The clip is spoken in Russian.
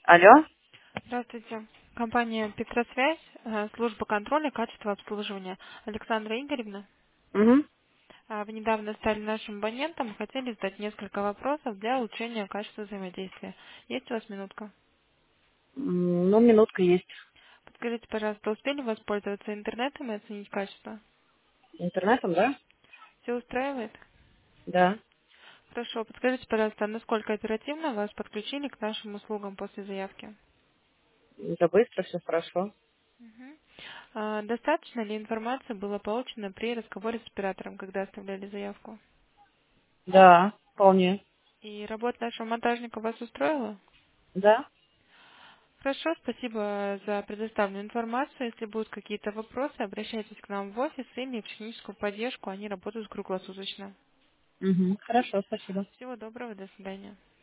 Алло? Здравствуйте. Компания «Петросвязь», служба контроля качества обслуживания. Александра Игоревна, Угу. вы недавно стали нашим абонентом, хотели задать несколько вопросов для улучшения качества взаимодействия. Есть у вас минутка? Ну, минутка есть. Подскажите, пожалуйста, успели воспользоваться интернетом и оценить качество? Интернетом, да? Все устраивает? Да. Хорошо. Подскажите, пожалуйста, насколько оперативно вас подключили к нашим услугам после заявки? Это быстро, все хорошо. Мгм. Достаточно ли информации было получено при разговоре с оператором, когда оставляли заявку? Да, вполне. И работа нашего монтажника вас устроила? Да? Хорошо, спасибо за предоставленную информацию. Если будут какие-то вопросы, обращайтесь к нам в офис или в техническую поддержку. Они работают круглосуточно. Угу. Хорошо, спасибо. Всего доброго, до свидания.